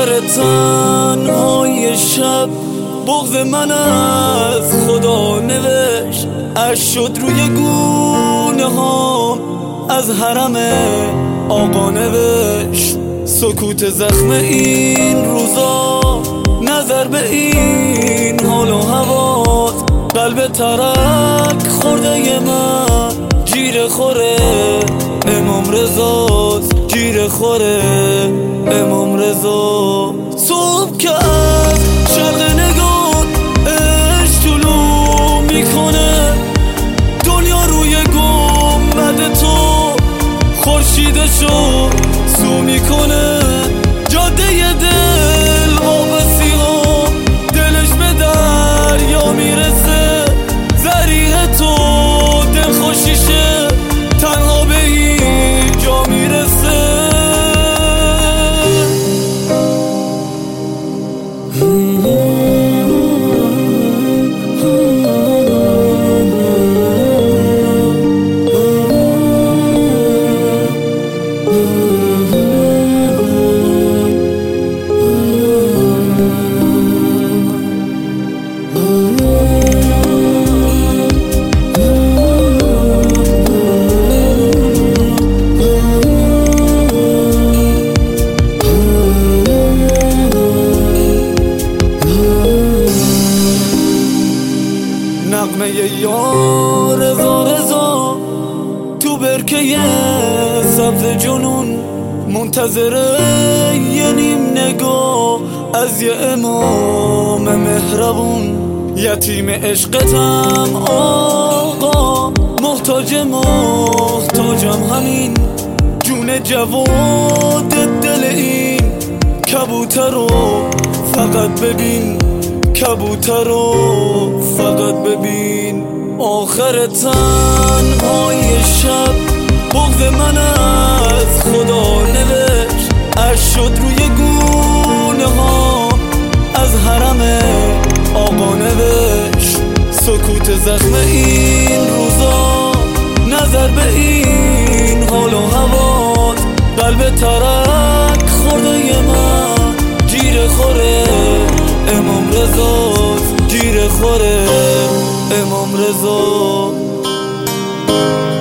آخر تنهای شب بغض من از خدا نوشت، اش شد روی گونه هام از حرم آقا نوشت. سکوت زخم این روزا، نظر به این حال و هوات، قلب ترک خورده من گیر خوره امام رضاست، گیر خوره امام رضا. صبح که از شرق نگاه عشق طلوع میکنه، دنیا روی گنبد تو خورشیدشو سو میکنه. جاده دل واپسی ها دلش به دریا میرسه، زریح تو دل خوشیشه تنها به این جا میرسه. نغمه یا رضا رضا تو برکه سبز جنون، منتظره یه نیم نگاه از یه امام مهربون. یتیم عشقتم آقا، محتاجم همین جون جواد دل این کبوتر رو فقط ببین، کبوتر رو فقط ببین. آخر تنهای شب بغض من از خدا نوشت، اش شد روی گونه ها از حرم آقا نوشت. سکوت زخم این روزا، نظر به این حال و هوات، قلب ترک خورده من گیر خوره امام رضاست، گیر خوره امام رضا.